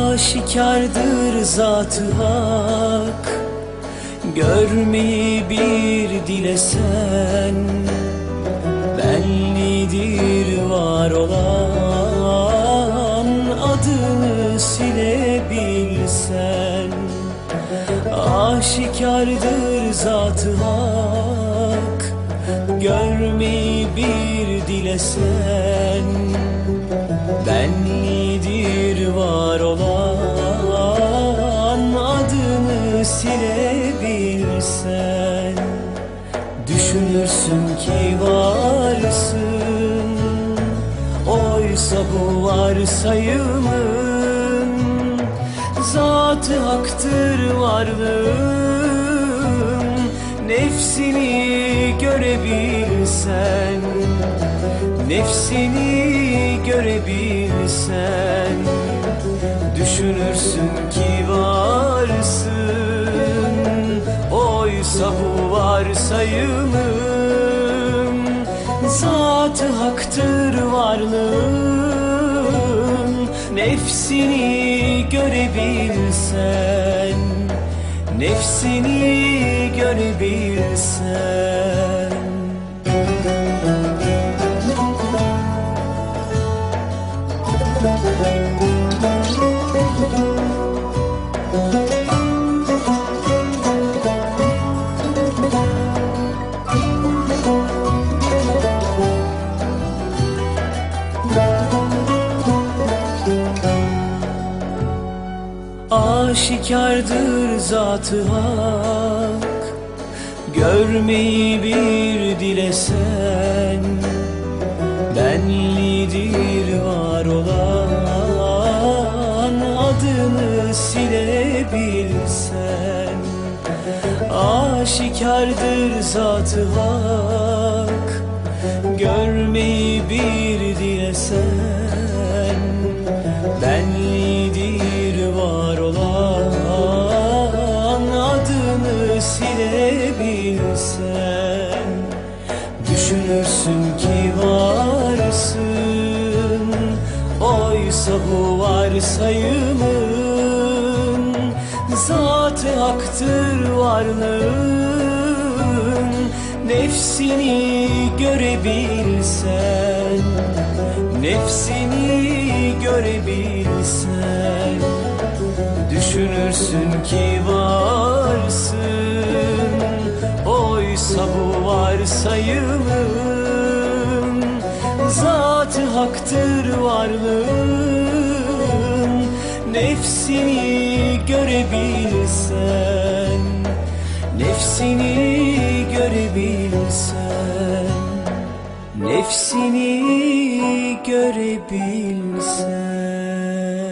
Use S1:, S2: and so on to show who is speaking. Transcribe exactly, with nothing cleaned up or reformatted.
S1: Aşikardır zat-ı hak, görmeyi bir dilesen. Benlidir var olan, adını silebilsen. Aşikardır zat-ı hak, görmeyi bir dilesen. Benlidir var olan, adını silebilsen. Düşünürsün ki varsın, oysa bu varsayımın zat-ı haktır varlığın. Nefsini görebilsen, nefsini görebilsen. Düşünürsün ki varsın, oysa bu varsayımın zat-ı haktır varlığın. Nefsini görebilsen, nefsini görebilsen. Aşikardır zat-ı hak, görmeyi bir dilesen. Benlidir var olan, adını silebilsen. Aşikardır zat-ı hak, görmeyi bir dilesen. Benlidir var olan, adını silebilsen. Düşünürsün ki varsın, oysa bu varsayımın zat-ı haktır varlığın. Nefsini görebilsen, nefsini görebilsen. Düşünürsün ki varsın, oysa bu varsayımın zat-ı haktır varlığın. Nefsini görebilsen, nefsini görebilsen. Nefsini görebilsen.